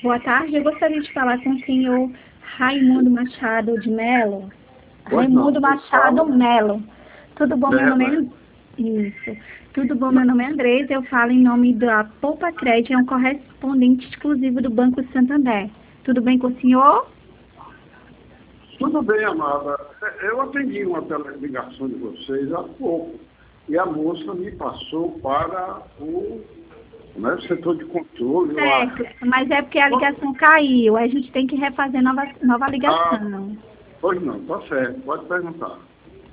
Boa tarde, eu gostaria de falar com o senhor Raimundo Machado de Melo. Raimundo Machado Melo. Tudo bom, meu nome é... Isso. Tudo bom, meu nome é Andresa, eu falo em nome da Poupa Crédito, é um correspondente exclusivo do Banco Santander. Tudo bem com o senhor? Tudo bem, amada. Eu atendi uma teleligação de vocês há pouco e a moça me passou para o setor de controle. Certo, mas é porque a ligação caiu, a gente tem que refazer nova ligação. Pois não, tá certo, pode perguntar.